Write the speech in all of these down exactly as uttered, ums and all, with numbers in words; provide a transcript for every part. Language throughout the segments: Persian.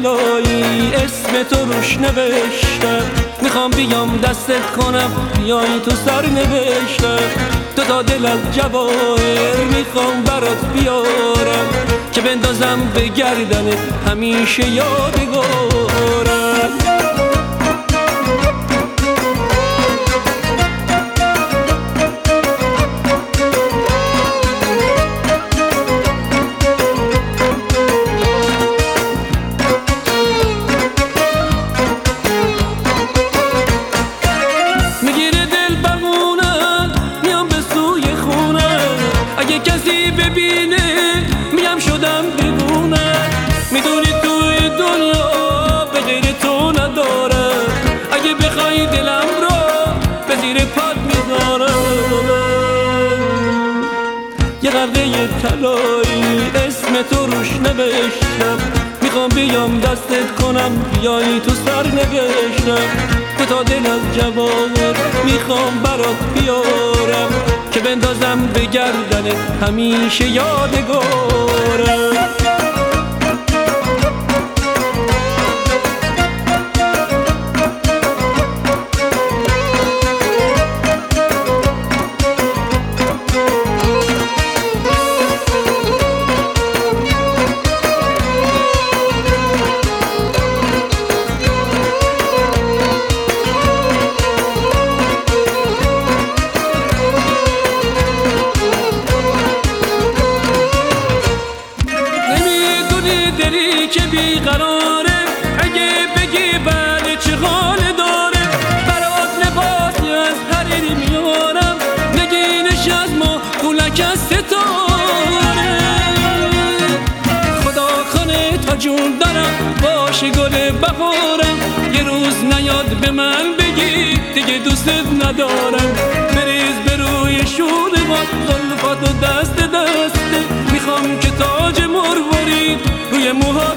طلایی اسم تو روش نوشتم، میخوام بیام دستت کنم بیای تو سر نوشتم. دو تا دل از جواهر میخوام برات بیارم که بندازم به گردنت همیشه یادگارم. اگه کسی ببینه میگم شدم دیوونه، میدونی توی دنیا به غیر تو ندارم. اگه بخوای دلم رو به زیر پات میذارم. یه قرده طلایی اسم تو روش نوشتم، میخوام بیام دستت کنم بیای تو سر نوشتم. دو تا دل از جواهر میخوام برات بیارم که بندازم به گردنت همیشه یادگارم. دلی که بیقراره اگه بگی بله چه حال داره، برات لباسی از حریری میارم، نگینش از ما گولک از ستاره. خدا کنه تا جون دارم باشه گل بهارم، یه روز نیاد به من بگی دیگه دوستت ندارم. بریز به روی شوره با زلفات و دست دسته، میخوام که تاج مروارید روی موهات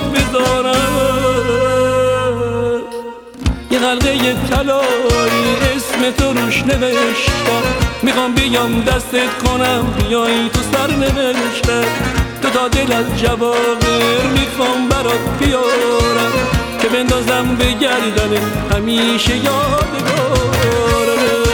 بذارم. یه قلقه طلایی اسم تو روش نوشتم، میخوام بیام دستت کنم بیای تو سر نوشتم. دو تا دل از جواهر میخوام برات بیارم که بندازم به گردنت همیشه یادگارم.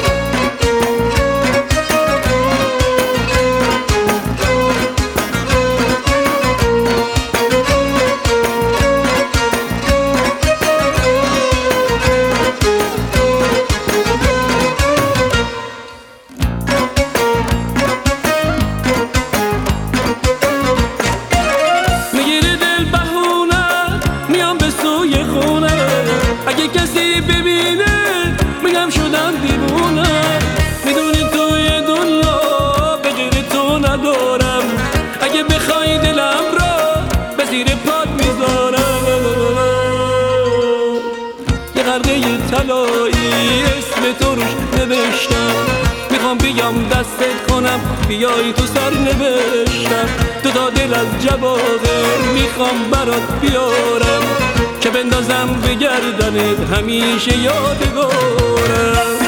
اگه کسی ببینه میگم شدم دیوونه، میدونی توی دنیا به غیر تو ندارم. اگه بخوای دلم را به زیر پات میذارم. یه قرده طلایی اسم تو روش نوشتم، میخوام بیام دستت کنم بیای تو سر نوشتم. دو تا دل از جواهر میخوام برات بیارم که بندازم به گردنت همیشه یادگارم.